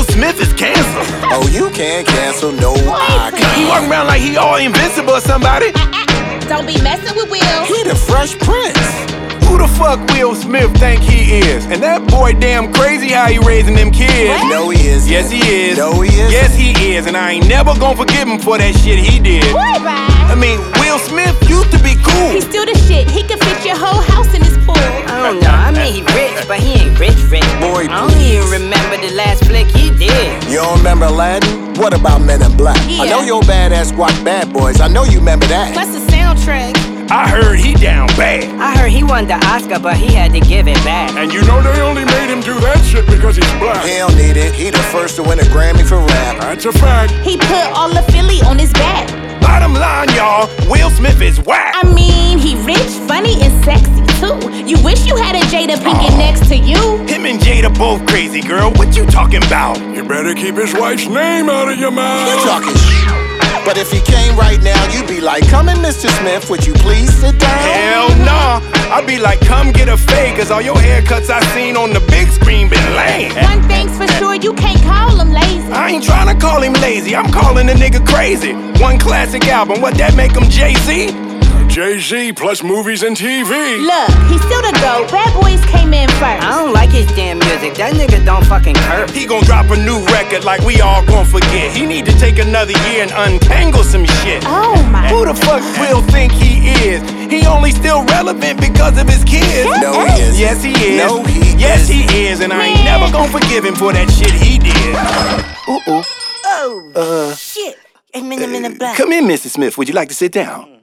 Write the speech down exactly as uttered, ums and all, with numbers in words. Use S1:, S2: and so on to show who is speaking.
S1: Smith is cancer.
S2: Oh, you can't cancel no icon.
S1: He walking around like he all invincible or somebody.
S3: Don't be messing with Will.
S2: He the Fresh Prince.
S1: Who the fuck Will Smith think he is? And that boy damn crazy how he raising them kids.
S3: What?
S2: No, he is.
S1: Yes, he is.
S2: No, he is.
S1: Yes, he is. And I ain't never gonna forgive him for that shit he did.
S3: What, Ryan?
S1: I mean, Will Smith used to be cool.
S3: He's still the shit. He can fit your whole house in his pool.
S4: I don't know, I mean he rich, but he ain't rich rich.
S2: Boy,
S4: I don't even remember the last flick he did.
S2: You don't remember Aladdin? What about Men in Black? I
S3: Yeah.
S2: know your badass squad Bad Boys. I know you remember that.
S3: Plus the soundtrack.
S1: I heard he down bad.
S4: I heard he won the Oscar, but he had to give it back.
S5: And you know they only made him do that shit because he's black.
S2: He don't need it. He the first to win a Grammy for rap.
S5: That's a fact.
S3: He put all of Philly on his back.
S1: Bottom line, y'all, Will Smith is whack.
S3: I mean, he rich, funny, and sexy too. You wish you had a Jada Pinkett next to you.
S1: Him and Jada both crazy, girl. What you talking about?
S5: You better keep his wife's name out of your mouth.
S2: You talking shit. But if he came right now, you'd be like, come in, Mister Smith, would you please sit down?
S1: Hell nah. I'd be like, come get a fade, cause all your haircuts I seen on the big screen been lame.
S3: One thing's for sure, you can't call him lazy.
S1: I ain't tryna call him lazy, I'm calling the nigga crazy. One classic album, what that make him Jay-Z?
S5: Jay-Z plus movies and T V.
S3: Look, he's still the GOAT. Bad Boys came in first.
S4: I don't like his damn music. That nigga don't fucking hurt.
S1: He gon' drop a new record like we all gon' forget. He need to take another year and untangle some shit.
S3: Oh my.
S1: Who the fuck Will think he is? He only still relevant because of his kids.
S2: No, he is.
S1: Yes, he is.
S2: No, he
S1: yes,
S2: is.
S1: he is. And I ain't
S3: Man.
S1: never gonna forgive him for that shit he did.
S4: Oh, shit. A minute, minute, black.
S1: Come in, Missus Smith. Would you like to sit down?